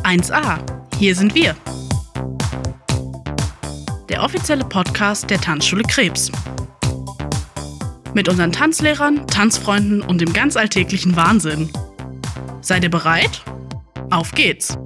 1a, hier sind wir. Der offizielle Podcast der Tanzschule Krebs. Mit unseren Tanzlehrern, Tanzfreunden und dem ganz alltäglichen Wahnsinn. Seid ihr bereit? Auf geht's!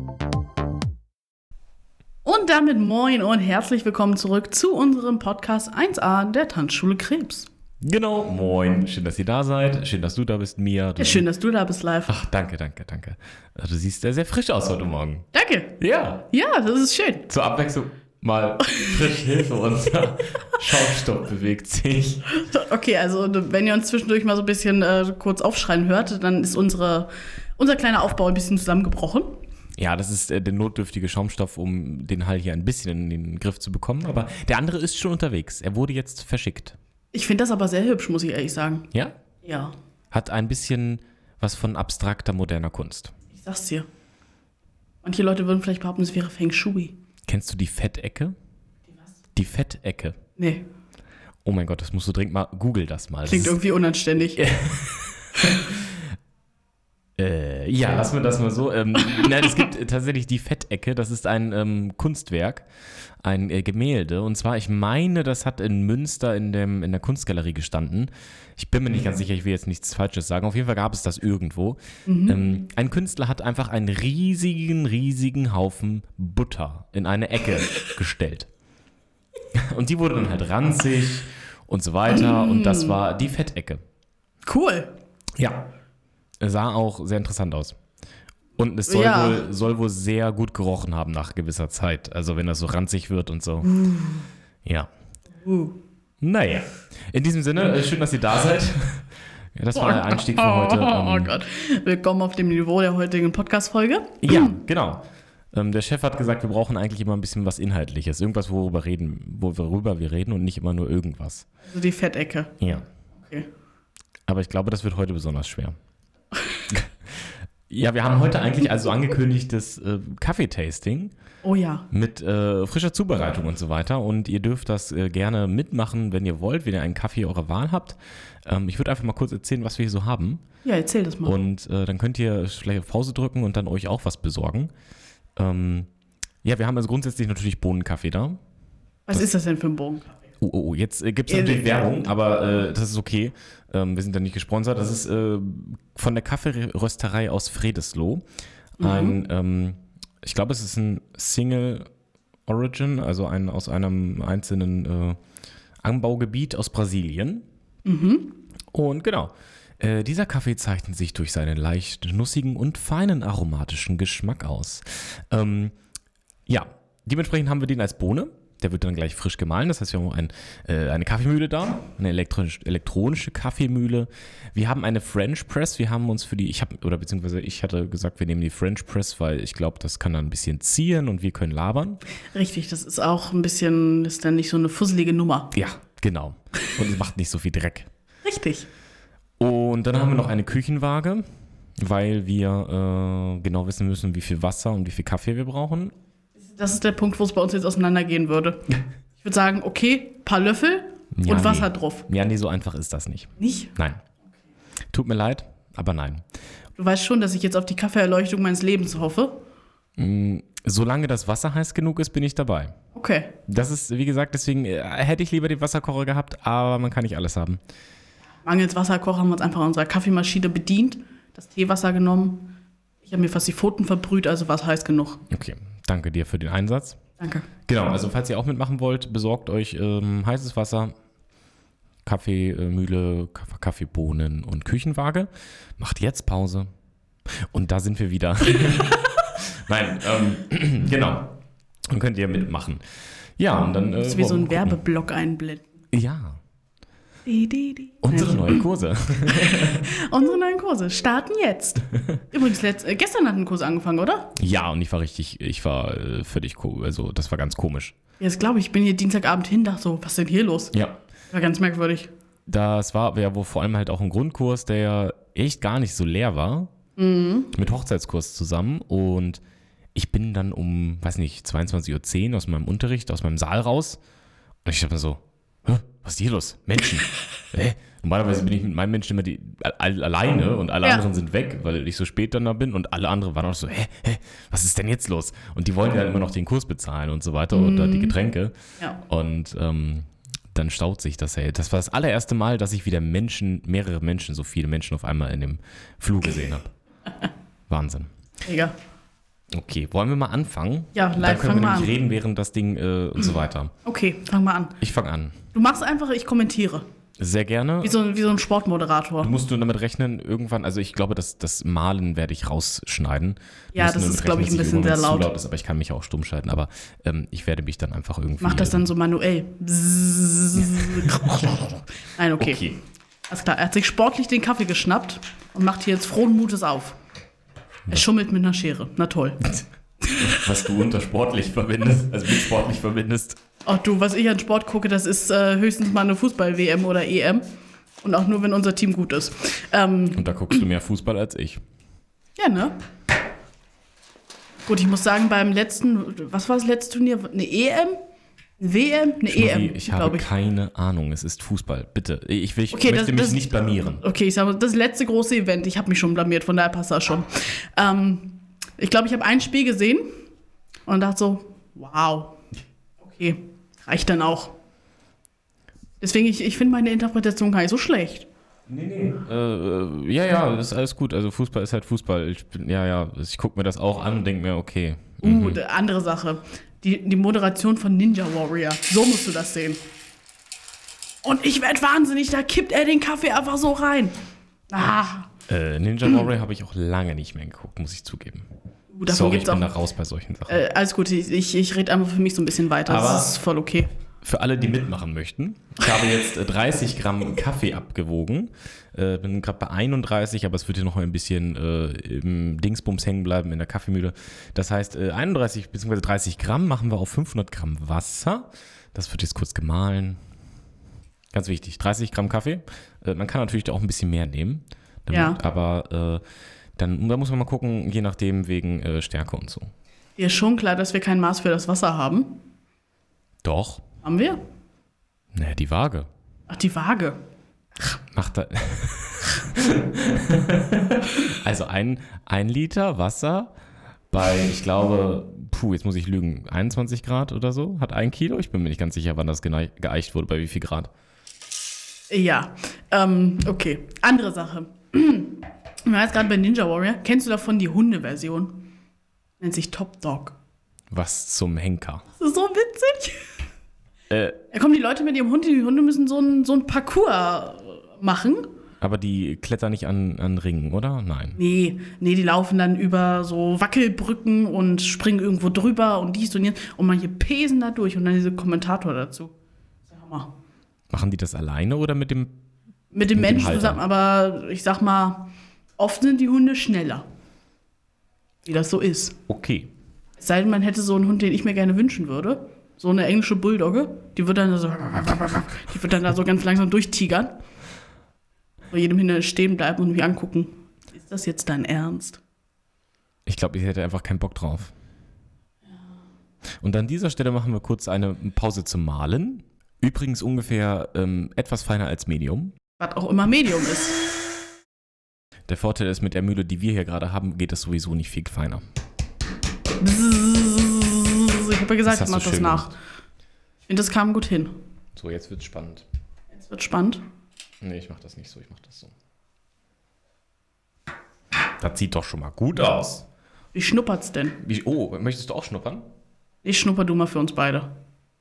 Und damit moin und herzlich willkommen zurück zu unserem Podcast 1a der Tanzschule Krebs. Genau, moin. Schön, dass ihr da seid. Schön, dass du da bist, Mia. Ja, schön, dass du da bist live. Ach, danke. Du siehst sehr frisch aus heute Morgen. Danke. Ja. Ja, das ist schön. Zur Abwechslung mal frisch Hilfe, unser Schaumstoff bewegt sich. Okay, also wenn ihr uns zwischendurch mal so ein bisschen kurz aufschreien hört, dann ist unser kleiner Aufbau ein bisschen zusammengebrochen. Ja, das ist der notdürftige Schaumstoff, um den Hall hier ein bisschen in den Griff zu bekommen. Aber der andere ist schon unterwegs. Er wurde jetzt verschickt. Ich finde das aber sehr hübsch, muss ich ehrlich sagen. Ja? Ja. Hat ein bisschen was von abstrakter, moderner Kunst. Ich sag's dir. Manche Leute würden vielleicht behaupten, es wäre Feng Shui. Kennst du die Fettecke? Die was? Die Fettecke. Nee. Oh mein Gott, das musst du dringend mal, google das mal. Klingt irgendwie unanständig. Ja, lassen wir das mal so. Nein, es gibt tatsächlich die Fettecke. Das ist ein Kunstwerk, ein Gemälde. Und zwar, ich meine, das hat in Münster in der Kunstgalerie gestanden. Ich bin mir nicht ganz sicher, ich will jetzt nichts Falsches sagen. Auf jeden Fall gab es das irgendwo. Ein Künstler hat einfach einen riesigen Haufen Butter in eine Ecke gestellt. Und die wurde dann halt ranzig und so weiter. Und das war die Fettecke. Cool. Ja. Sah auch sehr interessant aus. Und es soll wohl sehr gut gerochen haben nach gewisser Zeit. Also wenn das so ranzig wird und so. Ja. Naja. In diesem Sinne, schön, dass ihr da seid. Ja, das war der Einstieg für heute. Oh Gott. Willkommen auf dem Niveau der heutigen Podcast-Folge. Ja, genau. Der Chef hat gesagt, wir brauchen eigentlich immer ein bisschen was Inhaltliches. Irgendwas, worüber wir reden und nicht immer nur irgendwas. Also die Fettecke. Ja. Okay. Aber ich glaube, das wird heute besonders schwer. Ja, wir haben heute eigentlich also angekündigtes Kaffeetasting. Oh ja. Mit frischer Zubereitung und so weiter. Und ihr dürft das gerne mitmachen, wenn ihr wollt, wenn ihr einen Kaffee eurer Wahl habt. Ich würde einfach mal kurz erzählen, was wir hier so haben. Ja, erzähl das mal. Und dann könnt ihr vielleicht auf Pause drücken und dann euch auch was besorgen. Ja, wir haben also grundsätzlich natürlich Bohnenkaffee da. Was ist das denn für ein Bohnenkaffee? Oh, jetzt gibt es natürlich Werbung, aber das ist okay. Wir sind da nicht gesponsert. Das ist von der Kaffeerösterei aus Vredesloh. Ich glaube, es ist ein Single Origin, also aus einem einzelnen Anbaugebiet aus Brasilien. Und genau, dieser Kaffee zeichnet sich durch seinen leicht nussigen und feinen aromatischen Geschmack aus. Ja, dementsprechend haben wir den als Bohne. Der wird dann gleich frisch gemahlen. Das heißt, wir haben eine Kaffeemühle da, eine elektronische Kaffeemühle. Wir haben eine French Press. Wir haben uns ich hatte gesagt, wir nehmen die French Press, weil ich glaube, das kann dann ein bisschen ziehen und wir können labern. Richtig, das ist auch ist dann nicht so eine fusselige Nummer. Ja, genau. Und es macht nicht so viel Dreck. Richtig. Und dann haben wir noch eine Küchenwaage, weil wir genau wissen müssen, wie viel Wasser und wie viel Kaffee wir brauchen. Das ist der Punkt, wo es bei uns jetzt auseinandergehen würde. Ich würde sagen, okay, paar Löffel und Wasser drauf. Ja, nee, so einfach ist das nicht. Nicht? Nein. Tut mir leid, aber nein. Du weißt schon, dass ich jetzt auf die Kaffeeerleuchtung meines Lebens hoffe. Solange das Wasser heiß genug ist, bin ich dabei. Okay. Das ist, wie gesagt, deswegen hätte ich lieber den Wasserkocher gehabt, aber man kann nicht alles haben. Mangels Wasserkocher haben wir uns einfach unserer Kaffeemaschine bedient, das Teewasser genommen. Ich habe mir fast die Pfoten verbrüht, also war es heiß genug. Okay, danke dir für den Einsatz. Danke. Genau, also falls ihr auch mitmachen wollt, besorgt euch heißes Wasser, Kaffeemühle, Kaffeebohnen und Küchenwaage. Macht jetzt Pause. Und da sind wir wieder. Nein, genau. Dann könnt ihr mitmachen. Ja, und dann. Das ist wie so ein Werbeblock einblenden. Ja. Unsere neuen Kurse. Unsere neuen Kurse starten jetzt. Übrigens, gestern hatten Kurse angefangen, oder? Ja, und ich war völlig also das war ganz komisch. Ja, das glaube ich. Ich bin hier Dienstagabend hin, dachte so, was ist denn hier los? Ja. War ganz merkwürdig. Das war ja wohl vor allem halt auch ein Grundkurs, der ja echt gar nicht so leer war. Mit Hochzeitskurs zusammen. Und ich bin dann um, 22:10 Uhr aus meinem Unterricht, aus meinem Saal raus. Und ich dachte mir so, was ist hier los? Menschen. Normalerweise bin ich mit meinem Menschen immer alleine und alle anderen sind weg, weil ich so spät dann da bin und alle anderen waren auch so, hä, was ist denn jetzt los? Und die wollten ja immer noch den Kurs bezahlen und so weiter oder die Getränke. Ja. Und dann staut sich das. Das war das allererste Mal, dass ich wieder mehrere Menschen, so viele Menschen auf einmal in dem Flug gesehen habe. Wahnsinn. Mega. Okay, wollen wir mal anfangen? Ja, live, dann können wir nämlich reden, während das Ding und so weiter. Okay, fang mal an. Ich fange an. Du machst einfach, ich kommentiere. Sehr gerne. Wie so ein Sportmoderator. Du musst nur damit rechnen, irgendwann, also ich glaube, das Malen werde ich rausschneiden. Ja, das ist, glaube ich, ein bisschen sehr laut. Zu laut ist, aber ich kann mich auch stumm schalten, aber ich werde mich dann einfach irgendwie... Mach das dann so manuell. Nein, okay. Alles klar, er hat sich sportlich den Kaffee geschnappt und macht hier jetzt frohen Mutes auf. Er schummelt mit einer Schere. Na toll. Was du unter sportlich verwendest, also mit sportlich verwendest. Ach du, was ich an Sport gucke, das ist höchstens mal eine Fußball-WM oder EM. Und auch nur, wenn unser Team gut ist. Und da guckst du mehr Fußball als ich. Ja, ne? Gut, ich muss sagen, beim letzten, was war das letzte Turnier? Eine EM? Eine WM? Eine EM, ich habe keine Ahnung, es ist Fußball. Bitte, ich möchte mich nicht blamieren. Okay, ich sage, das letzte große Event, ich habe mich schon blamiert, von daher passt das schon. Ich glaube, ich habe ein Spiel gesehen und dachte so, wow, okay, reicht dann auch. Deswegen, ich finde meine Interpretation gar nicht so schlecht. Nee. Ja, das ist alles gut. Also Fußball ist halt Fußball. Ich gucke mir das auch an und denke mir, okay. Andere Sache. Die Moderation von Ninja Warrior. So musst du das sehen. Und ich werde wahnsinnig, da kippt er den Kaffee einfach so rein. Ninja Warrior habe ich auch lange nicht mehr geguckt, muss ich zugeben. Sorry, ich bin da raus bei solchen Sachen. Alles gut, ich rede einfach für mich so ein bisschen weiter. Aber das ist voll okay. Für alle, die mitmachen möchten, ich habe jetzt 30 Gramm Kaffee abgewogen. Bin gerade bei 31, aber es wird hier noch ein bisschen im Dingsbums hängen bleiben in der Kaffeemühle. Das heißt, 31 bzw. 30 Gramm machen wir auf 500 Gramm Wasser. Das wird jetzt kurz gemahlen. Ganz wichtig, 30 Gramm Kaffee. Man kann natürlich auch ein bisschen mehr nehmen. Aber da muss man mal gucken, je nachdem wegen Stärke und so. Dir ist schon klar, dass wir kein Maß für das Wasser haben? Doch. Haben wir? Naja, die Waage. Ach, die Waage. Macht da. Also ein Liter Wasser bei, ich glaube, jetzt muss ich lügen, 21 Grad oder so, hat 1 Kilo. Ich bin mir nicht ganz sicher, wann das geeicht wurde, bei wie viel Grad. Ja, okay. Andere Sache. Wir waren jetzt gerade bei Ninja Warrior. Kennst du davon die Hunde-Version? Nennt sich Top Dog. Was zum Henker. Das ist so witzig. Da kommen die Leute mit ihrem Hund, die Hunde müssen so ein Parcours machen. Aber die klettern nicht an Ringen, oder? Nein. Nee, die laufen dann über so Wackelbrücken und springen irgendwo drüber und dies und jenes. Und manche pesen da durch und dann diese Kommentator dazu. Das ist der Hammer. Machen die das alleine oder mit dem Menschen zusammen? Aber ich sag mal, oft sind die Hunde schneller. Wie das so ist. Okay. Es sei denn, man hätte so einen Hund, den ich mir gerne wünschen würde. So eine englische Bulldogge, die wird dann da so ganz langsam durchtigern. Bei jedem Hindernis stehen bleiben und mich angucken. Ist das jetzt dein Ernst? Ich glaube, ich hätte einfach keinen Bock drauf. Ja. Und an dieser Stelle machen wir kurz eine Pause zum Malen. Übrigens ungefähr etwas feiner als Medium. Was auch immer Medium ist. Der Vorteil ist, mit der Mühle, die wir hier gerade haben, geht das sowieso nicht viel feiner. Ich habe ja gesagt, ich mach das nach. Ich finde, das kam gut hin. So, jetzt wird's spannend. Jetzt wird's spannend? Nee, ich mach das nicht so, ich mach das so. Das sieht doch schon mal gut aus. Wie schnuppert's denn? Möchtest du auch schnuppern? Ich schnupper du mal für uns beide.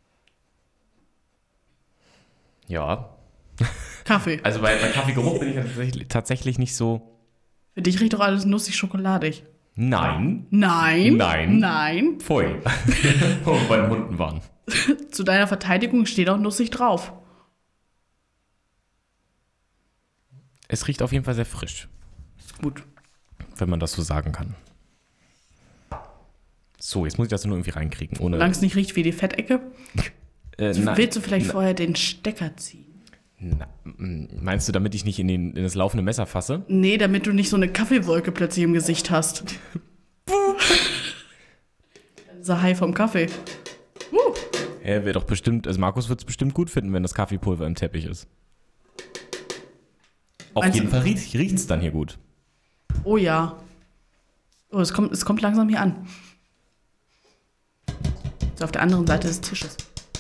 Ja. Kaffee. Also bei Kaffeegeruch bin ich tatsächlich nicht so... Für dich riecht doch alles nussig Schokoladisch. Nein. Pfui. Wo bei den Hunden waren. Zu deiner Verteidigung steht auch nussig drauf. Es riecht auf jeden Fall sehr frisch. Gut. Wenn man das so sagen kann. So, jetzt muss ich das nur irgendwie reinkriegen. Solange es nicht riecht wie die Fettecke. Willst du vielleicht vorher den Stecker ziehen? Meinst du, damit ich nicht in das laufende Messer fasse? Nee, damit du nicht so eine Kaffeewolke plötzlich im Gesicht hast. Dieser Hai vom Kaffee. Wäre doch bestimmt, also Markus wird es bestimmt gut finden, wenn das Kaffeepulver im Teppich ist. Auf jeden Fall riecht es dann hier gut. Oh ja. Oh, es kommt langsam hier an. So auf der anderen Seite des Tisches.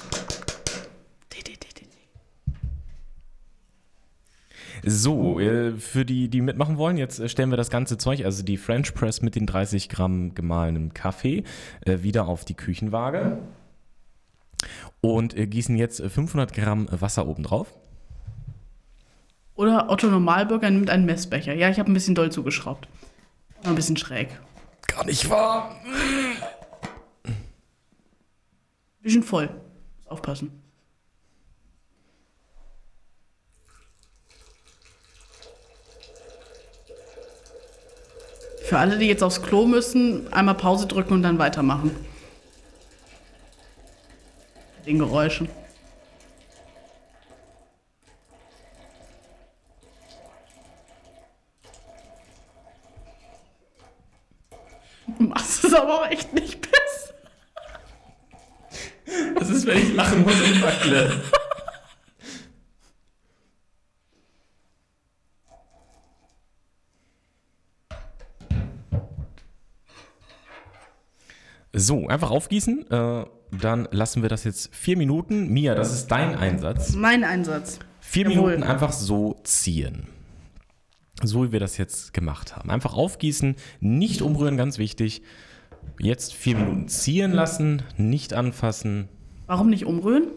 So, für die mitmachen wollen, jetzt stellen wir das ganze Zeug, also die French Press mit den 30 Gramm gemahlenem Kaffee, wieder auf die Küchenwaage und gießen jetzt 500 Gramm Wasser oben drauf. Oder Otto Normalbürger nimmt einen Messbecher. Ja, ich habe ein bisschen doll zugeschraubt. Ein bisschen schräg. Gar nicht wahr. Bisschen voll. Muss aufpassen. Für alle, die jetzt aufs Klo müssen, einmal Pause drücken und dann weitermachen. Den Geräuschen. Du machst es aber auch echt nicht besser. Das ist, wenn ich lachen muss und wackle. So, einfach aufgießen. Dann lassen wir das jetzt 4 Minuten. Mia, das ist dein Einsatz. Mein Einsatz. 4 Minuten einfach so ziehen. So wie wir das jetzt gemacht haben. Einfach aufgießen, nicht umrühren, ganz wichtig. Jetzt 4 Minuten ziehen lassen, nicht anfassen. Warum nicht umrühren?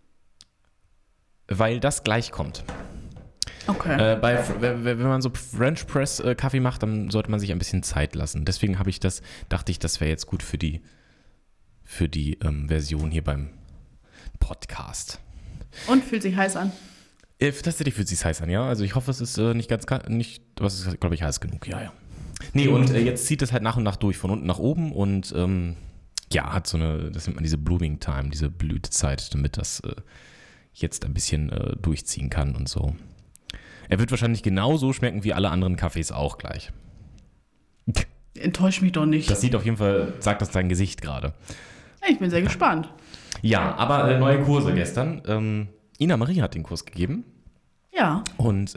Weil das gleich kommt. Okay. Wenn man so French Press Kaffee macht, dann sollte man sich ein bisschen Zeit lassen. Deswegen dachte ich, das wäre jetzt gut für die Version hier beim Podcast. Und fühlt sich heiß an? Tatsächlich fühlt es sich heiß an, ja. Also ich hoffe, es ist nicht, aber es ist, glaube ich, heiß genug, ja. Nee, und jetzt zieht es halt nach und nach durch, von unten nach oben und hat das nennt man diese Blooming Time, diese Blütezeit, damit das jetzt ein bisschen durchziehen kann und so. Er wird wahrscheinlich genauso schmecken wie alle anderen Kaffees auch gleich. Enttäusch mich doch nicht. Das sieht auf jeden Fall, sagt das dein Gesicht gerade. Ich bin sehr gespannt. Ja, aber neue Kurse gestern. Ina Marie hat den Kurs gegeben. Ja. Und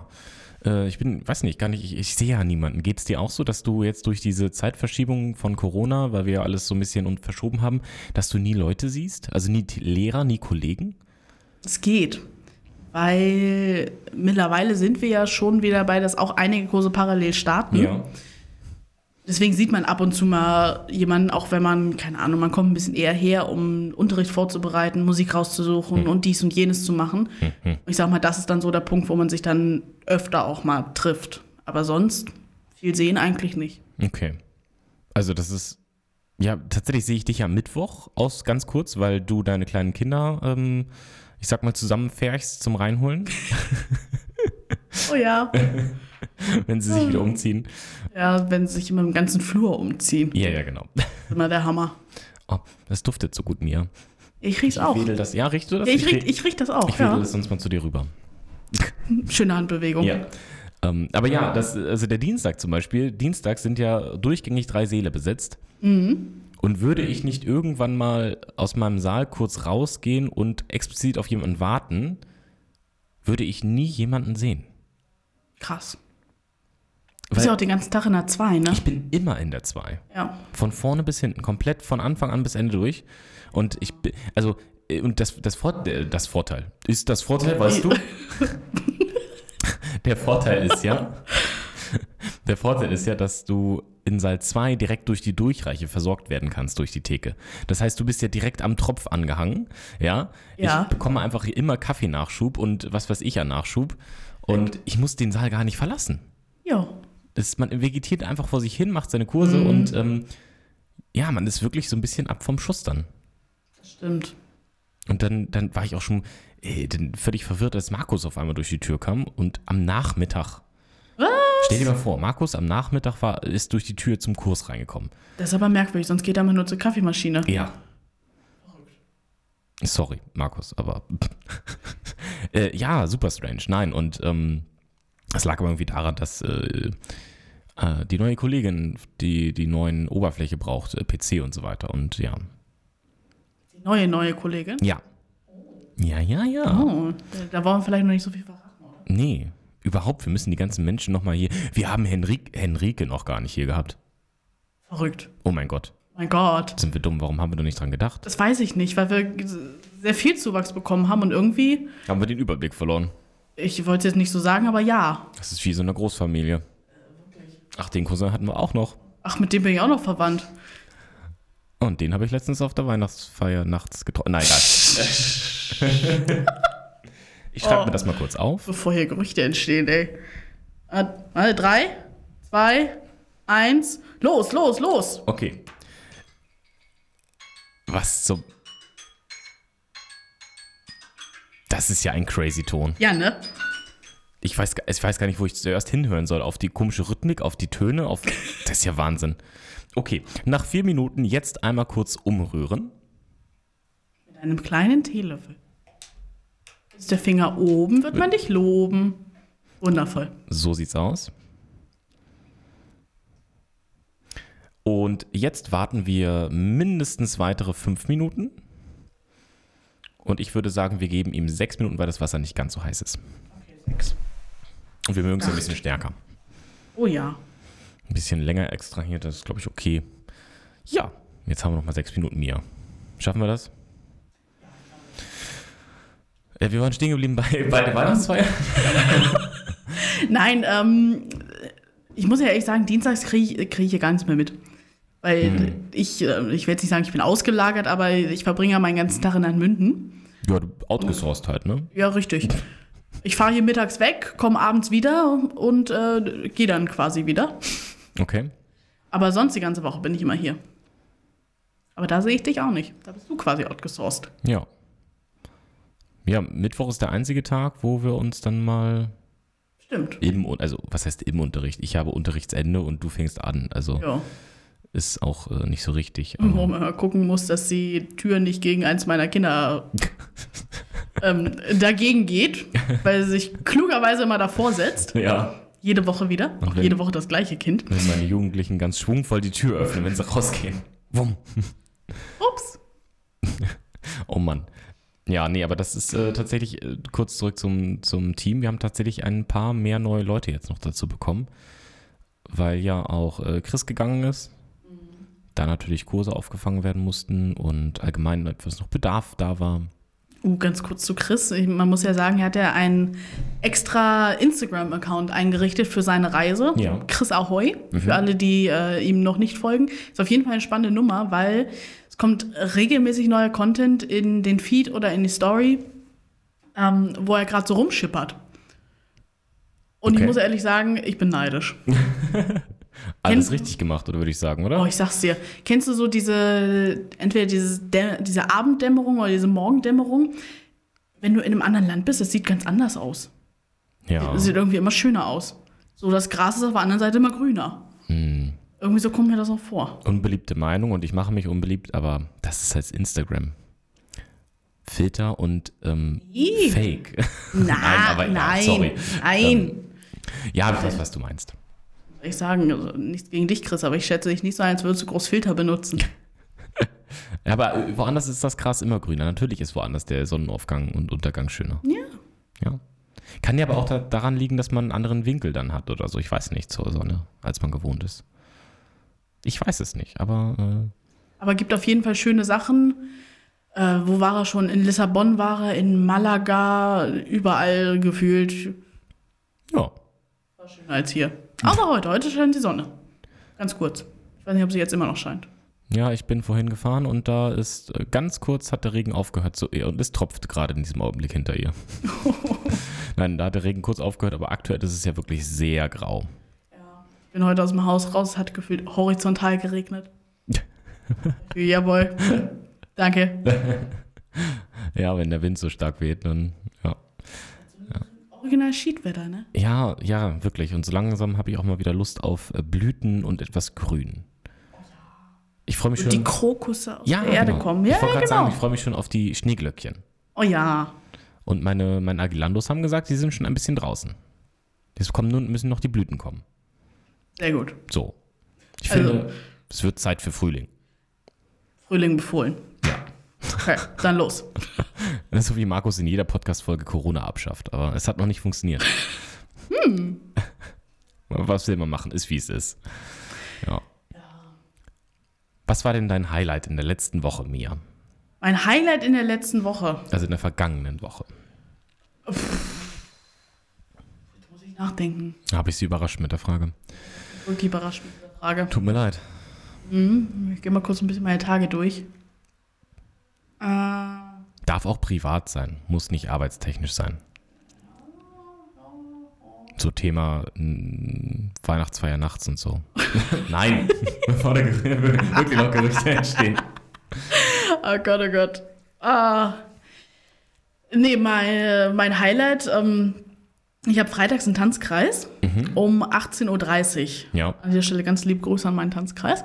ich sehe ja niemanden. Geht es dir auch so, dass du jetzt durch diese Zeitverschiebung von Corona, weil wir ja alles so ein bisschen verschoben haben, dass du nie Leute siehst? Also nie Lehrer, nie Kollegen? Es geht. Weil mittlerweile sind wir ja schon wieder dabei, dass auch einige Kurse parallel starten. Ja. Deswegen sieht man ab und zu mal jemanden, auch wenn man, keine Ahnung, man kommt ein bisschen eher her, um Unterricht vorzubereiten, Musik rauszusuchen und dies und jenes zu machen. Und ich sag mal, das ist dann so der Punkt, wo man sich dann öfter auch mal trifft. Aber sonst viel sehen eigentlich nicht. Okay. Also das ist, ja, tatsächlich sehe ich dich am Mittwoch aus, ganz kurz, weil du deine kleinen Kinder, ich sag mal, zusammenfährst zum Reinholen. Oh ja. Wenn sie sich wieder umziehen. Ja, wenn sie sich immer im ganzen Flur umziehen. Ja, genau. Immer der Hammer. Oh, das duftet so gut, Mia. Ich riech's auch. Wedel das. Ja, riechst du das? Ja, ich riech das auch. Ich wedel das sonst mal zu dir rüber. Schöne Handbewegung. Ja. Aber ja, also der Dienstag zum Beispiel, Dienstags sind ja durchgängig 3 Säle besetzt. Mhm. Und würde ich nicht irgendwann mal aus meinem Saal kurz rausgehen und explizit auf jemanden warten, würde ich nie jemanden sehen. Krass. Du bist ja auch den ganzen Tag in der 2, ne? Ich bin immer in der 2. Ja. Von vorne bis hinten, komplett von Anfang an bis Ende durch. Und das Vorteil, weißt du? Der Vorteil ist ja, dass du in Saal 2 direkt durch die Durchreiche versorgt werden kannst, durch die Theke. Das heißt, du bist ja direkt am Tropf angehangen, ja? Ja. Ich bekomme einfach immer Kaffeenachschub und was weiß ich an Nachschub. Und ich muss den Saal gar nicht verlassen. Ja. Man vegetiert einfach vor sich hin, macht seine Kurse und man ist wirklich so ein bisschen ab vom Schuss dann. Das stimmt. Und dann war ich auch schon völlig verwirrt, als Markus auf einmal durch die Tür kam und am Nachmittag. Was? Stell dir mal vor, Markus am Nachmittag ist durch die Tür zum Kurs reingekommen. Das ist aber merkwürdig, sonst geht er mal nur zur Kaffeemaschine. Ja. Sorry, Markus, aber ja, super strange. Nein, und es lag aber irgendwie daran, dass die neue Kollegin die neuen Oberfläche braucht, PC und so weiter. Und ja. Die neue Kollegin? Ja. Ja. Oh, da wollen wir vielleicht noch nicht so viel verraten, oder? Nee. Überhaupt, wir müssen die ganzen Menschen nochmal hier. Wir haben Henrike noch gar nicht hier gehabt. Verrückt. Oh mein Gott. Mein Gott. Sind wir dumm? Warum haben wir da nicht dran gedacht? Das weiß ich nicht, weil wir sehr viel Zuwachs bekommen haben und irgendwie. Haben wir den Überblick verloren. Ich wollte es jetzt nicht so sagen, aber ja. Das ist wie so eine Großfamilie. Ach, den Cousin hatten wir auch noch. Ach, mit dem bin ich auch noch verwandt. Und den habe ich letztens auf der Weihnachtsfeier nachts getroffen. Nein, egal. Ich schreibe mir das mal kurz auf. Bevor hier Gerüchte entstehen, ey. 3, 2, 1. Los. Okay. Was zum... Das ist ja ein crazy Ton. Ja, ne? Ich weiß gar nicht, wo ich zuerst hinhören soll. Auf die komische Rhythmik, auf die Töne, auf... Das ist ja Wahnsinn. Okay, nach 4 Minuten jetzt einmal kurz umrühren. Mit einem kleinen Teelöffel. Ist der Finger oben, wird man dich loben. Wundervoll. So sieht's aus. Und jetzt warten wir mindestens weitere 5 Minuten. Und ich würde sagen, wir geben ihm 6 Minuten, weil das Wasser nicht ganz so heiß ist. Okay, 6. Und wir mögen es ein bisschen stärker. Oh ja. Ein bisschen länger extrahiert, das ist, glaube ich, okay. Ja, jetzt haben wir noch mal 6 Minuten mehr. Schaffen wir das? Wir waren stehen geblieben bei der Weihnachtsfeier. Nein, ich muss ja ehrlich sagen, dienstags kriege ich hier gar nichts mehr mit. Weil ich will jetzt nicht sagen, ich bin ausgelagert, aber ich verbringe ja meinen ganzen Tag in Münden. Ja, du outgesourced halt, ne? Ja, richtig. Ich fahre hier mittags weg, komme abends wieder und gehe dann quasi wieder. Okay. Aber sonst die ganze Woche bin ich immer hier. Aber da sehe ich dich auch nicht. Da bist du quasi outgesourced. Ja. Ja, Mittwoch ist der einzige Tag, wo wir uns dann mal Stimmt. also was heißt im Unterricht? Ich habe Unterrichtsende und du fängst an. Also Ja. ist auch nicht so richtig. Wo man mal gucken muss, dass die Tür nicht gegen eins meiner Kinder dagegen geht, weil sie sich klugerweise immer davor setzt. Ja. Jede Woche wieder. Auch jede Woche das gleiche Kind. Wenn meine Jugendlichen ganz schwungvoll die Tür öffnen, wenn sie rausgehen. Wumm. Ups. Oh Mann. Ja, nee, aber das ist tatsächlich, kurz zurück zum Team. Wir haben tatsächlich ein paar mehr neue Leute jetzt noch dazu bekommen, weil ja auch Chris gegangen ist. Da natürlich Kurse aufgefangen werden mussten und allgemein etwas noch Bedarf da war. Ganz kurz zu Chris. Man muss ja sagen, er hat ja einen extra Instagram-Account eingerichtet für seine Reise. Ja. Chris Ahoy, für alle, die ihm noch nicht folgen. Ist auf jeden Fall eine spannende Nummer, weil es kommt regelmäßig neuer Content in den Feed oder in die Story, wo er gerade so rumschippert. Und Okay. ich muss ehrlich sagen, ich bin neidisch. Alles richtig gemacht, oder würde ich sagen, oder? Oh, ich sag's dir. Kennst du so entweder diese Abenddämmerung oder diese Morgendämmerung? Wenn du in einem anderen Land bist, das sieht ganz anders aus. Ja. Das sieht irgendwie immer schöner aus. So, das Gras ist auf der anderen Seite immer grüner. Irgendwie so kommt mir das auch vor. Unbeliebte Meinung und ich mache mich unbeliebt, aber das ist halt Instagram. Filter und Fake. Nein, sorry. Nein. Ja, ich weiß, was du meinst. Ich sagen, also nichts gegen dich, Chris, aber ich schätze dich nicht so ein, als würdest du groß Filter benutzen. Ja, aber woanders ist das Gras immer grüner. Natürlich ist woanders der Sonnenaufgang und Untergang schöner. Ja. Kann ja aber auch daran liegen, dass man einen anderen Winkel dann hat oder so. Ich weiß nicht, zur Sonne, als man gewohnt ist. Ich weiß es nicht, aber... Aber gibt auf jeden Fall schöne Sachen. Wo war er schon? In Lissabon war er, in Malaga, überall gefühlt. Ja. War schöner als hier. Außer heute. Heute scheint die Sonne. Ganz kurz. Ich weiß nicht, ob sie jetzt immer noch scheint. Ja, ich bin vorhin gefahren und da ist ganz kurz hat der Regen aufgehört und es tropft gerade in diesem Augenblick hinter ihr. Nein, da hat der Regen kurz aufgehört, aber aktuell ist es ja wirklich sehr grau. Ja. Ich bin heute aus dem Haus raus, es hat gefühlt horizontal geregnet. Jawohl. Danke. Ja, wenn der Wind so stark weht, dann ja. Original Schiedwetter, ne? Ja, wirklich. Und so langsam habe ich auch mal wieder Lust auf Blüten und etwas Grün. Ich freue mich schon. Die Krokusse aus der Erde kommen. Ja, ich wollte gerade genau. sagen, ich freue mich schon auf die Schneeglöckchen. Oh ja. Und meine Aguilandos haben gesagt, die sind schon ein bisschen draußen. Jetzt müssen noch die Blüten kommen. Sehr gut. So. Ich finde, es wird Zeit für Frühling. Frühling befohlen. Ja. Okay, dann los. Das ist so wie Markus in jeder Podcast-Folge Corona abschafft, aber es hat noch nicht funktioniert. Was will man machen? Ist, wie es ist. Ja. Was war denn dein Highlight in der letzten Woche, Mia? Mein Highlight in der letzten Woche? Also in der vergangenen Woche. Jetzt muss ich nachdenken. Habe ich Sie überrascht mit der Frage? Wirklich überrascht mit der Frage. Tut mir leid. Ich gehe mal kurz ein bisschen meine Tage durch. Darf auch privat sein, muss nicht arbeitstechnisch sein. So Thema Weihnachtsfeier nachts und so. Nein, bevor da wirklich noch Gerüchte entstehen. Oh Gott, oh Gott. Nee, mein Highlight, ich habe freitags einen Tanzkreis um 18.30 Uhr. Ja. An dieser Stelle ganz lieb Grüße an meinen Tanzkreis.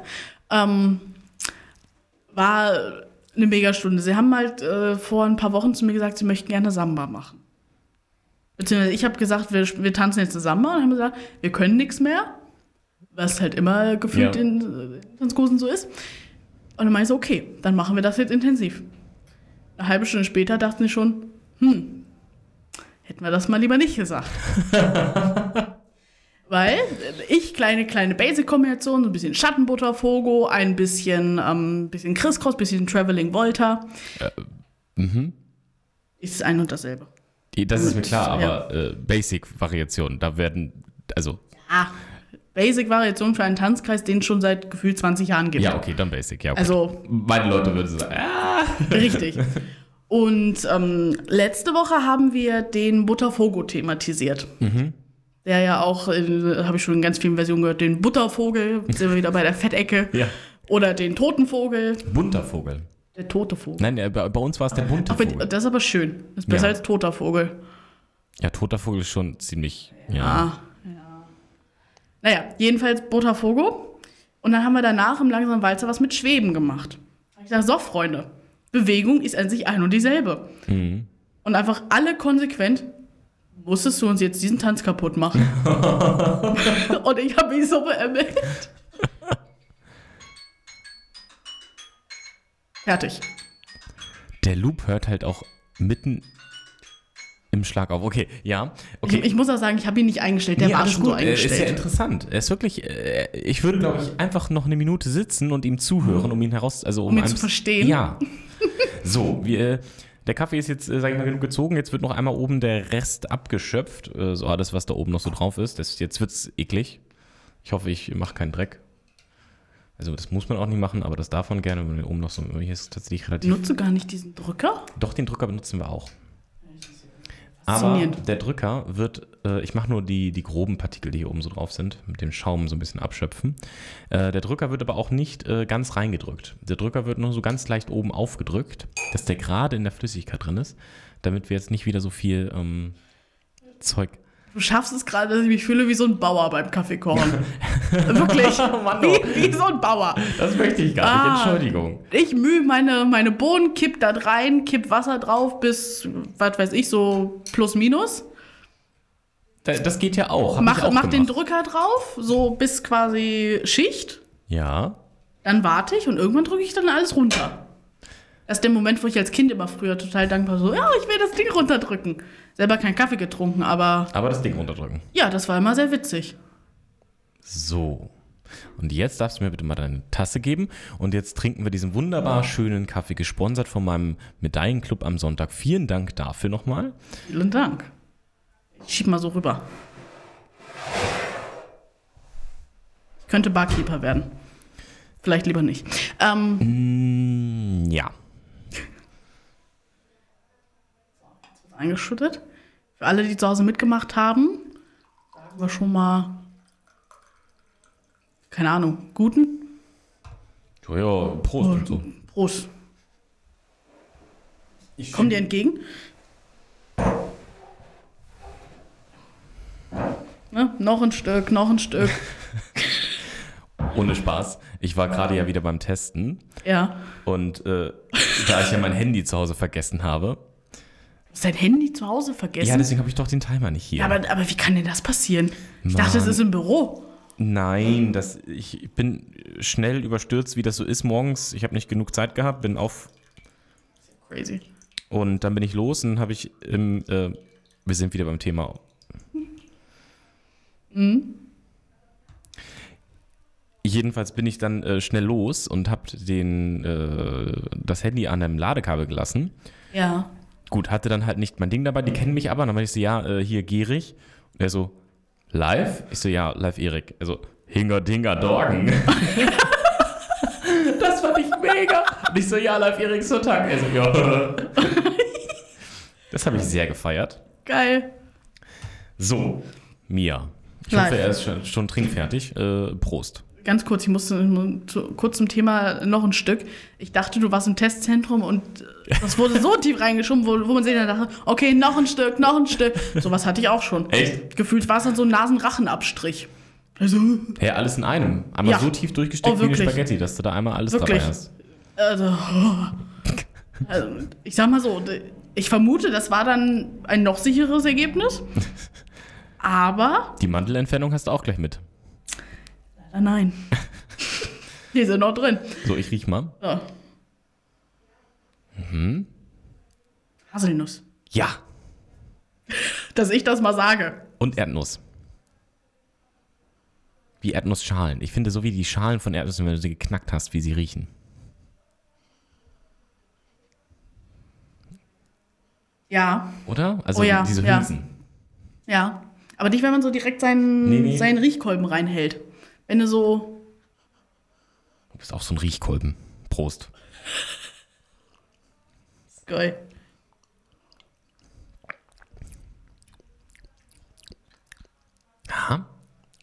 War eine Megastunde. Sie haben halt vor ein paar Wochen zu mir gesagt, sie möchten gerne Samba machen. Beziehungsweise ich habe gesagt, wir tanzen jetzt eine Samba und haben gesagt, wir können nichts mehr, was halt immer gefühlt in Tanzkursen so ist. Und dann meinte ich so, okay, dann machen wir das jetzt intensiv. Eine halbe Stunde später dachten sie schon, hätten wir das mal lieber nicht gesagt. Weil ich kleine Basic-Kombination, so ein bisschen Schattenbutter-Fogo, ein bisschen Crisscross, bisschen Traveling Volta. Ist ein und dasselbe. Das ist mir klar, aber Basic-Variationen, da werden, also... Ja, Basic-Variation für einen Tanzkreis, den es schon seit gefühlt 20 Jahren gibt. Ja, okay, dann Basic, ja. Also, meine Leute würden sagen, Richtig. Und letzte Woche haben wir den Butterfogo thematisiert. Der ja auch, habe ich schon in ganz vielen Versionen gehört, den Buttervogel, sind wir wieder bei der Fettecke. Ja. Oder den Totenvogel. Bunter Vogel. Der tote Vogel. Nein, bei uns war es der bunte Vogel. Das ist aber schön. Das ist besser als toter Vogel. Ja, toter Vogel ist schon ziemlich, Ja. Naja, jedenfalls Butterfogo. Und dann haben wir danach im langsamen Walzer was mit Schweben gemacht. Ich sage, so Freunde, Bewegung ist an sich ein und dieselbe. Und einfach alle konsequent, musstest du uns jetzt diesen Tanz kaputt machen? Und ich habe mich so beämmelt. Fertig. Der Loop hört halt auch mitten im Schlag auf. Okay, ja. Okay. Ich muss auch sagen, ich habe ihn nicht eingestellt, der war schon so eingestellt. Ist ja interessant. Er ist wirklich, ich würde, glaube ich, einfach noch eine Minute sitzen und ihm zuhören, um ihn um ihn zu verstehen. Ja. So, der Kaffee ist jetzt, sag ich mal, genug gezogen. Jetzt wird noch einmal oben der Rest abgeschöpft. So alles, was da oben noch so drauf ist. Jetzt wird es eklig. Ich hoffe, ich mache keinen Dreck. Also das muss man auch nicht machen, aber das darf man gerne, wenn wir oben noch so, hier ist es tatsächlich relativ... Nutzt du gar nicht diesen Drücker? Doch, den Drücker benutzen wir auch. Aber der Drücker wird, ich mache nur die groben Partikel, die hier oben so drauf sind, mit dem Schaum so ein bisschen abschöpfen. Der Drücker wird aber auch nicht ganz reingedrückt. Der Drücker wird nur so ganz leicht oben aufgedrückt, dass der gerade in der Flüssigkeit drin ist, damit wir jetzt nicht wieder so viel Zeug... Du schaffst es gerade, dass ich mich fühle wie so ein Bauer beim Kaffeekochen. Wirklich. Mann, wie so ein Bauer. Das möchte ich gar nicht. Entschuldigung. Ich mühe meine Bohnen, kipp da rein, kipp Wasser drauf bis, was weiß ich, so plus minus. Das geht ja auch. Mach den Drücker drauf, so bis quasi Schicht. Ja. Dann warte ich und irgendwann drücke ich dann alles runter. Das ist der Moment, wo ich als Kind immer früher total dankbar so, ja, ich will das Ding runterdrücken. Selber keinen Kaffee getrunken, aber das Ding runterdrücken. Ja, das war immer sehr witzig. So. Und jetzt darfst du mir bitte mal deine Tasse geben. Und jetzt trinken wir diesen wunderbar schönen Kaffee, gesponsert von meinem Medaillenclub am Sonntag. Vielen Dank dafür nochmal. Vielen Dank. Ich schieb mal so rüber. Ich könnte Barkeeper werden. Vielleicht lieber nicht. Ja. Eingeschüttet. Für alle, die zu Hause mitgemacht haben, sagen wir schon mal, keine Ahnung, guten? Ja, Prost und so. Prost. Ich komme dir entgegen. Ne? Noch ein Stück. Ohne Spaß. Ich war gerade ja wieder beim Testen. Ja. Und da ich ja mein Handy zu Hause vergessen habe. Du hast dein Handy zu Hause vergessen? Ja, deswegen habe ich doch den Timer nicht hier. Ja, aber wie kann denn das passieren? Ich dachte, das ist im Büro. Nein, ich bin schnell überstürzt, wie das so ist morgens. Ich habe nicht genug Zeit gehabt, bin auf. Crazy. Und dann bin ich los und habe ich wir sind wieder beim Thema Jedenfalls bin ich dann schnell los und habe das Handy an einem Ladekabel gelassen. Ja. Gut, hatte dann halt nicht mein Ding dabei, die kennen mich aber. Dann meinte ich so, ja, hier Gierig. Und er so, live? Ich so, ja, live Erik. Also, Hinger Dinger Dorgen. Das fand ich mega. Und ich so, ja, live Erik Sonntag. Er so, ja. Das habe ich sehr gefeiert. Geil. So, Mia. Ich Live. hoffe, er ist schon trinkfertig. Prost. Ganz kurz, ich musste kurz zum Thema noch ein Stück. Ich dachte, du warst im Testzentrum und das wurde so tief reingeschoben, wo man sich dann dachte, okay, noch ein Stück. Sowas hatte ich auch schon. Echt? Gefühlt war es dann so ein Nasenrachenabstrich. Also, Hey, alles in einem. Einmal Ja. so tief durchgesteckt wie eine wirklich. Spaghetti, dass du da einmal alles Wirklich. dabei hast. also, ich sag mal so, ich vermute, das war dann ein noch sicheres Ergebnis. Aber, Die Mandelentfernung hast du auch gleich mit. nein. Die sind noch drin. So, ich riech mal. So. Haselnuss. Ja. Dass ich das mal sage. Und Erdnuss. Wie Erdnussschalen. Ich finde, so wie die Schalen von Erdnüssen, wenn du sie geknackt hast, wie sie riechen. Ja, Oder? Also Oh ja, diese ja. Hülsen. ja. Aber nicht, wenn man so direkt seinen Nee. Riechkolben reinhält. Wenn du so. Du bist auch so ein Riechkolben. Prost. Geil. Aha.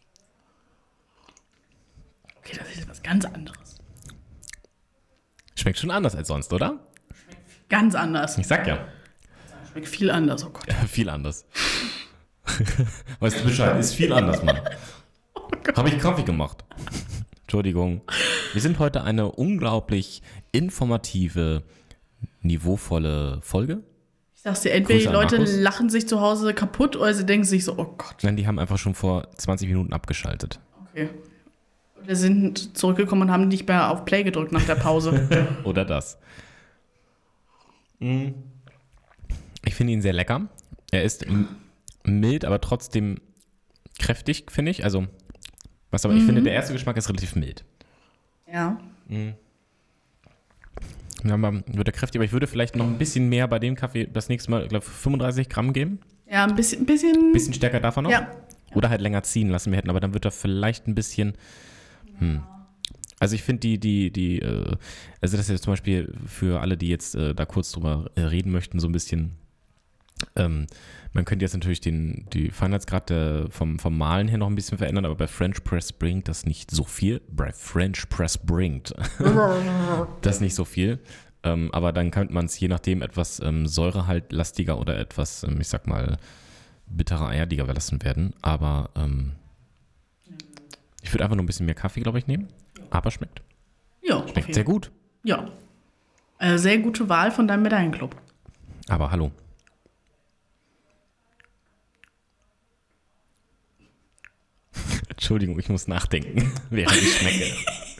Okay, das ist was ganz anderes. Schmeckt schon anders als sonst, oder? Ganz anders. Ich sag ja. Schmeckt viel anders, oh Gott. Viel anders. Weißt du Bescheid, ist viel anders, Mann. Habe ich Kaffee gemacht. Entschuldigung. Wir sind heute eine unglaublich informative, niveauvolle Folge. Ich sag's dir, entweder die Grüße an Leute Markus. lachen sich zu Hause kaputt oder sie denken sich so, oh Gott, Nein, die haben einfach schon vor 20 Minuten abgeschaltet. okay. Wir sind zurückgekommen und haben nicht mehr auf Play gedrückt nach der Pause. Oder das. Ich finde ihn sehr lecker. Er ist mild, aber trotzdem kräftig, finde ich. Also, was aber ich finde, der erste Geschmack ist relativ mild. Ja. Dann wird er kräftig, aber ich würde vielleicht noch ein bisschen mehr bei dem Kaffee das nächste Mal, ich glaube, 35 Gramm geben. Ja, ein bisschen. Bisschen stärker davon noch. Ja. Oder halt länger ziehen lassen wir hätten, aber dann wird er vielleicht ein bisschen. Also ich finde also das ist jetzt zum Beispiel für alle, die jetzt da kurz drüber reden möchten, so ein bisschen, man könnte jetzt natürlich die Feinheitsgrad vom Mahlen her noch ein bisschen verändern, aber bei French Press bringt das nicht so viel. Bei French Press bringt das nicht so viel. Aber dann könnte man es je nachdem etwas säurehaltlastiger oder etwas, ich sag mal, bitterer, erdiger lassen werden. Aber ich würde einfach nur ein bisschen mehr Kaffee, glaube ich, nehmen. Aber schmeckt. Ja, Schmeckt sehr gut. Ja. Sehr gute Wahl von deinem Medaillenclub. Aber hallo. Entschuldigung, ich muss nachdenken, während ich schmecke.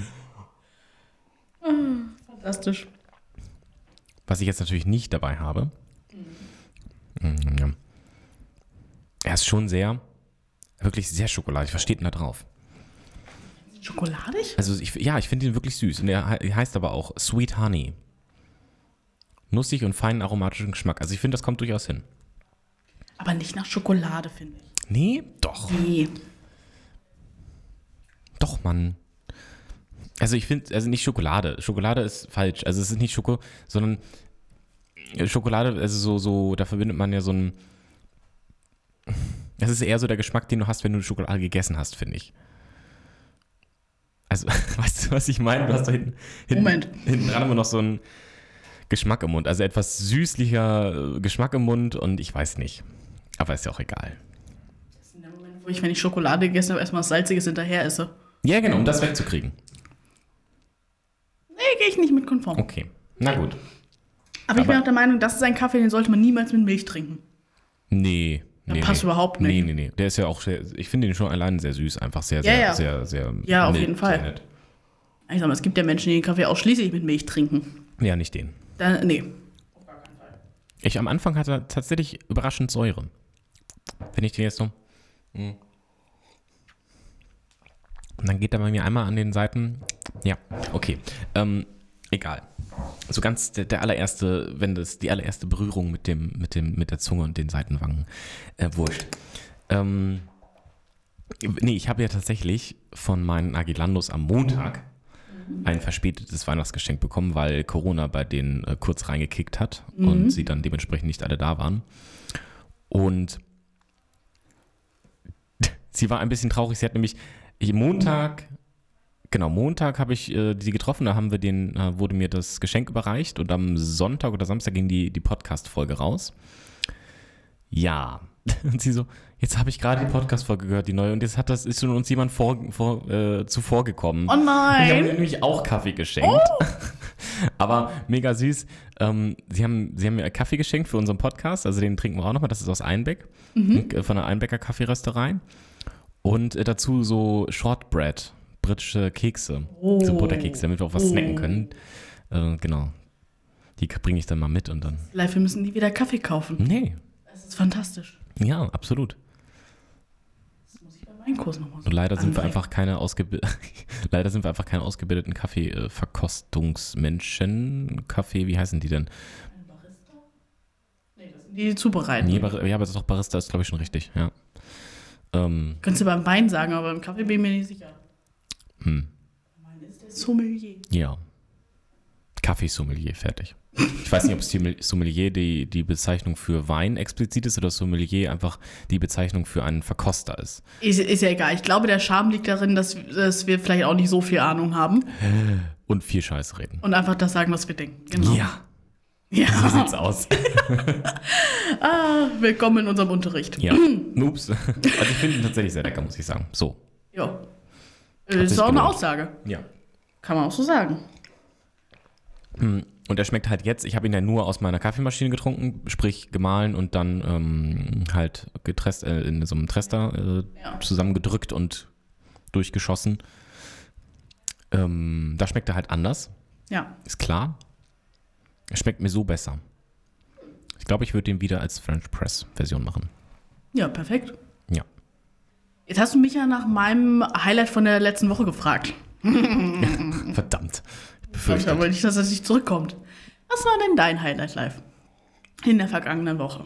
Fantastisch. Was ich jetzt natürlich nicht dabei habe. Ja. Er ist schon wirklich sehr schokoladig. Was steht denn da drauf? Schokoladig? Also ich finde ihn wirklich süß. Und er heißt aber auch Sweet Honey. Nussig und feinen aromatischen Geschmack. Also ich finde, das kommt durchaus hin. Aber nicht nach Schokolade, finde ich. Nee, doch. Nee. Doch, Mann. Also ich finde, also nicht Schokolade. Schokolade ist falsch. Also es ist nicht Schoko, sondern Schokolade, also so, da verbindet man ja so ein. Das ist eher so der Geschmack, den du hast, wenn du Schokolade gegessen hast, finde ich. Also, weißt du, was ich meine? Du hast da hinten dran immer noch so einen Geschmack im Mund. Also etwas süßlicher Geschmack im Mund und ich weiß nicht. Aber ist ja auch egal. Das ist in dem Moment, wo ich, wenn ich Schokolade gegessen habe, erstmal was Salziges hinterher esse. Ja, genau, um das wegzukriegen. Nee, gehe ich nicht mit konform. Okay, na gut. Aber ich bin auch der Meinung, das ist ein Kaffee, den sollte man niemals mit Milch trinken. Nee. Passt überhaupt nicht. Nee. Der ist ja auch sehr, ich finde den schon allein sehr süß, einfach sehr Ja, auf mild, jeden Fall. sehr nett. Ich sag mal, es gibt ja Menschen, die den Kaffee ausschließlich mit Milch trinken. Ja, nicht den. Nee. Am Anfang hatte er tatsächlich überraschend Säure. Finde ich den jetzt so. Und dann geht er bei mir einmal an den Seiten. Ja, okay. Egal. So ganz der allererste, die allererste Berührung mit der Zunge und den Seitenwangen. Wurscht. Ich habe ja tatsächlich von meinen Aguilandos am Montag ein verspätetes Weihnachtsgeschenk bekommen, weil Corona bei denen kurz reingekickt hat und sie dann dementsprechend nicht alle da waren. Und sie war ein bisschen traurig. Sie hat nämlich Montag habe ich sie getroffen, da wurde mir das Geschenk überreicht und am Sonntag oder Samstag ging die Podcast-Folge raus. Ja, und sie so, jetzt habe ich gerade die Podcast-Folge gehört, die neue, und jetzt ist schon uns jemand zuvor gekommen. Oh nein! Die haben mir nämlich auch Kaffee geschenkt. Oh. Aber mega süß. Sie haben mir Kaffee geschenkt für unseren Podcast, also den trinken wir auch nochmal, das ist aus Einbeck, von der Einbecker Kaffeerösterei. Und dazu so Shortbread, britische Kekse, so Butterkekse, damit wir auch was snacken können. Genau. Die bringe ich dann mal mit und dann. Live, wir müssen nie wieder Kaffee kaufen. Nee. Das ist fantastisch. Ja, absolut. Das muss ich bei meinem Kurs nochmal so. Und leider sind wir einfach keine ausgebildeten Kaffeeverkostungsmenschen. Kaffee, wie heißen die denn? Ein Barista? Nee, das sind die zubereiten. Nee, aber das ist doch Barista, ist glaube ich schon richtig, ja. Könntest du beim Wein sagen, aber beim Kaffee bin ich mir nicht sicher. Wein ist der Sommelier. Ja. Kaffeesommelier, fertig. Ich weiß nicht, ob Sommelier die Bezeichnung für Wein explizit ist oder Sommelier einfach die Bezeichnung für einen Verkoster ist. Ist ja egal. Ich glaube, der Charme liegt darin, dass wir vielleicht auch nicht so viel Ahnung haben. Und viel Scheiß reden. Und einfach das sagen, was wir denken. Genau. Ja. So sieht's aus. Willkommen in unserem Unterricht. Ja. Ups. Also ich finde ihn tatsächlich sehr lecker, muss ich sagen. So. Ja. Das ist auch eine Aussage. Ja. Kann man auch so sagen. Und er schmeckt halt jetzt, ich habe ihn ja nur aus meiner Kaffeemaschine getrunken, sprich gemahlen und dann halt getresst, in so einem Trester zusammengedrückt und durchgeschossen. Da schmeckt er halt anders. Ja. Ist klar. Er schmeckt mir so besser. Ich glaube, ich würde den wieder als French Press Version machen. Ja, perfekt. Ja. Jetzt hast du mich ja nach meinem Highlight von der letzten Woche gefragt. Verdammt. Ich befürchte aber nicht, dass das nicht zurückkommt. Was war denn dein Highlight live in der vergangenen Woche?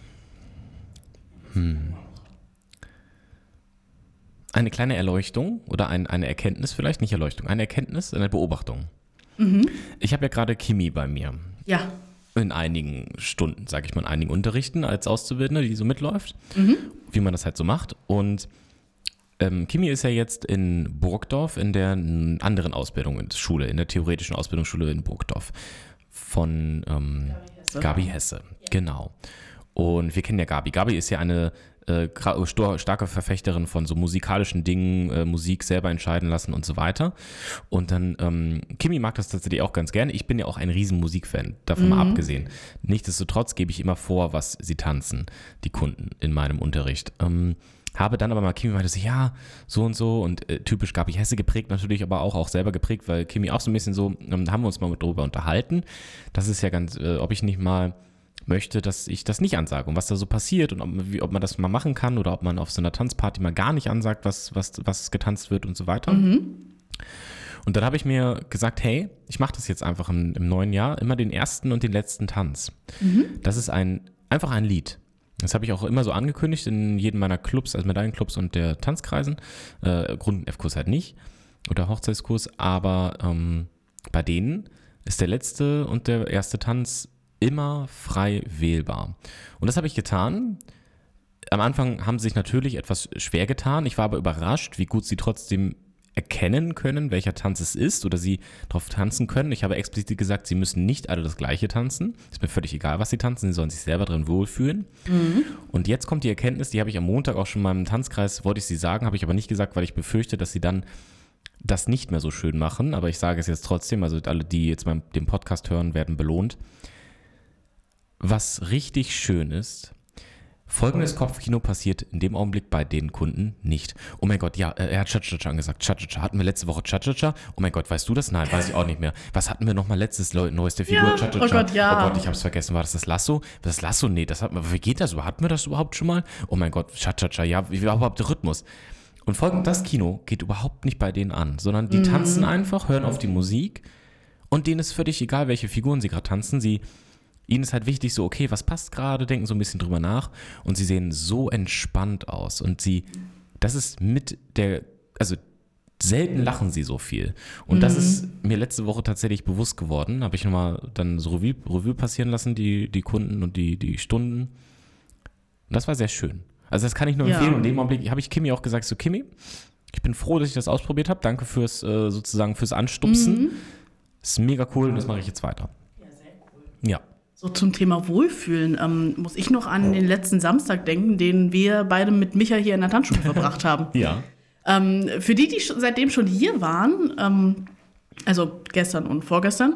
Eine kleine Erleuchtung oder eine Erkenntnis vielleicht, nicht Erleuchtung, eine Erkenntnis, eine Beobachtung. Ich habe ja gerade Chemie bei mir. Ja. In einigen Stunden, sage ich mal, in einigen Unterrichten als Auszubildende, die so mitläuft, wie man das halt so macht. Und Chemie ist ja jetzt in Burgdorf in der anderen Ausbildungsschule, in der theoretischen Ausbildungsschule in Burgdorf von Gabi Hesse. Genau. Und wir kennen ja Gabi. Gabi ist ja eine starke Verfechterin von so musikalischen Dingen, Musik selber entscheiden lassen und so weiter. Und dann, Kimi mag das tatsächlich auch ganz gerne. Ich bin ja auch ein riesen Musikfan, davon mal abgesehen. Nichtsdestotrotz gebe ich immer vor, was sie tanzen, die Kunden in meinem Unterricht. Habe dann aber mal Kimi meinte so, ja, so und so und typisch Gabi Hesse geprägt natürlich, aber auch selber geprägt, weil Kimi auch so ein bisschen so, da haben wir uns mal drüber unterhalten. Das ist ja ganz, ob ich nicht mal möchte, dass ich das nicht ansage und was da so passiert und ob man das mal machen kann oder ob man auf so einer Tanzparty mal gar nicht ansagt, was getanzt wird und so weiter. Und dann habe ich mir gesagt, hey, ich mache das jetzt einfach im neuen Jahr, immer den ersten und den letzten Tanz. Das ist einfach ein Lied. Das habe ich auch immer so angekündigt in jedem meiner Clubs, also Medaillenclubs und der Tanzkreisen. Grund- und F-Kurs halt nicht oder Hochzeitskurs, aber bei denen ist der letzte und der erste Tanz immer frei wählbar. Und das habe ich getan. Am Anfang haben sie sich natürlich etwas schwer getan. Ich war aber überrascht, wie gut sie trotzdem erkennen können, welcher Tanz es ist oder sie drauf tanzen können. Ich habe explizit gesagt, sie müssen nicht alle das Gleiche tanzen. Ist mir völlig egal, was sie tanzen. Sie sollen sich selber drin wohlfühlen. Und jetzt kommt die Erkenntnis, die habe ich am Montag auch schon in meinem Tanzkreis, wollte ich sie sagen, habe ich aber nicht gesagt, weil ich befürchte, dass sie dann das nicht mehr so schön machen. Aber ich sage es jetzt trotzdem, also alle, die jetzt mal den Podcast hören, werden belohnt. Was richtig schön ist, folgendes Kopfkino passiert in dem Augenblick bei den Kunden nicht. Oh mein Gott, ja, er hat Cha-Cha-Cha angesagt. Cha-Cha-Cha. Hatten wir letzte Woche Cha-Cha-Cha? Oh mein Gott, weißt du das? Nein, weiß ich auch nicht mehr. Was hatten wir nochmal letztes neueste Figur? Ja, Cha-Cha-Cha. oh Gott, ja. Oh Gott, ich hab's vergessen. War das Lasso? Das Lasso? Nee, wie geht das? Hatten wir das überhaupt schon mal? Oh mein Gott, Cha-Cha-Cha. Ja, wie war überhaupt der Rhythmus? Und das Kino geht überhaupt nicht bei denen an, sondern die tanzen einfach, hören auf die Musik und denen ist völlig egal, welche Figuren sie gerade tanzen. Ihnen ist halt wichtig so, okay, was passt gerade, denken so ein bisschen drüber nach und sie sehen so entspannt aus und das ist also selten lachen sie so viel. Und das ist mir letzte Woche tatsächlich bewusst geworden. Habe ich nochmal dann so Revue passieren lassen, die Kunden und die Stunden. Und das war sehr schön. Also das kann ich nur empfehlen. Und in dem Augenblick habe ich Kimi auch gesagt, so Kimi, ich bin froh, dass ich das ausprobiert habe. Danke fürs Anstupsen. Das ist mega cool und das mache ich jetzt weiter. Ja, sehr cool. Ja. So zum Thema Wohlfühlen muss ich noch an den letzten Samstag denken, den wir beide mit Micha hier in der Tanzschule verbracht haben. Ja. Für die seitdem schon hier waren, also gestern und vorgestern,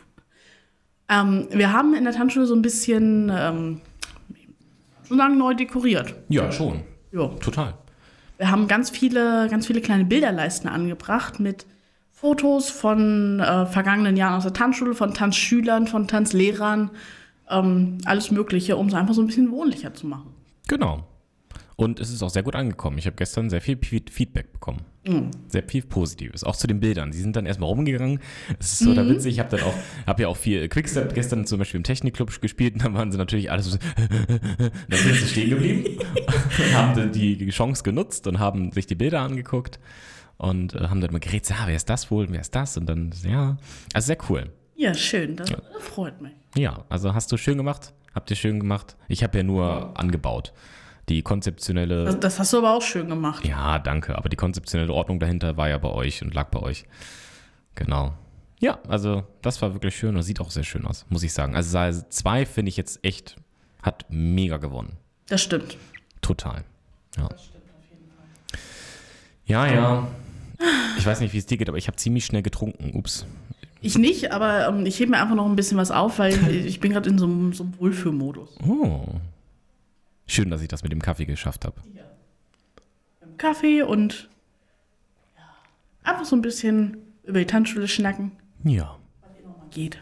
wir haben in der Tanzschule so ein bisschen schon sagen, neu dekoriert. Ja, schon. Ja. Total. Wir haben ganz viele kleine Bilderleisten angebracht mit Fotos von vergangenen Jahren aus der Tanzschule, von Tanzschülern, von Tanzlehrern, alles Mögliche, um es einfach so ein bisschen wohnlicher zu machen. Genau. Und es ist auch sehr gut angekommen. Ich habe gestern sehr viel Feedback bekommen. Sehr viel Positives. Auch zu den Bildern. Die sind dann erstmal rumgegangen. Es ist so da witzig. Ich habe ja auch viel Quickstep gestern zum Beispiel im Technikclub gespielt. Und dann waren sie natürlich alle so, dann sind sie stehen geblieben. Und haben dann die Chance genutzt und haben sich die Bilder angeguckt. Und haben dann immer geredet, wer ist das wohl, wer ist das? Und dann, also sehr cool. Ja, schön. Das freut mich. Ja, also hast du schön gemacht. Habt ihr schön gemacht. Ich habe ja nur angebaut. Die konzeptionelle... Das hast du aber auch schön gemacht. Ja, danke. Aber die konzeptionelle Ordnung dahinter war ja bei euch und lag bei euch. Genau. Ja, also das war wirklich schön und sieht auch sehr schön aus, muss ich sagen. Also Saal 2 finde ich jetzt echt, hat mega gewonnen. Das stimmt. Total. Ja. Das stimmt auf jeden Fall. Ja. Ich weiß nicht, wie es dir geht, aber ich habe ziemlich schnell getrunken. Ups. Ich nicht, aber ich hebe mir einfach noch ein bisschen was auf, weil ich bin gerade in so einem Wohlfühlmodus. Oh. Schön, dass ich das mit dem Kaffee geschafft habe. Ja. Kaffee und einfach so ein bisschen über die Tanzschule schnacken. Ja. Was hier nochmal geht.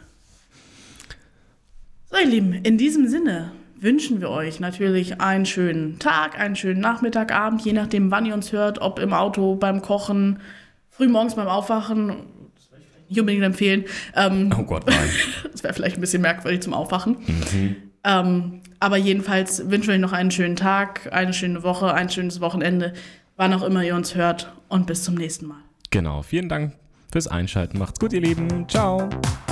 So, ihr Lieben, in diesem Sinne wünschen wir euch natürlich einen schönen Tag, einen schönen Nachmittag, Abend, je nachdem, wann ihr uns hört, ob im Auto, beim Kochen, frühmorgens beim Aufwachen. Das würde ich vielleicht nicht unbedingt empfehlen. Oh Gott, nein. Das wäre vielleicht ein bisschen merkwürdig zum Aufwachen. Aber jedenfalls wünschen wir euch noch einen schönen Tag, eine schöne Woche, ein schönes Wochenende, wann auch immer ihr uns hört. Und bis zum nächsten Mal. Genau, vielen Dank fürs Einschalten. Macht's gut, ihr Lieben. Ciao.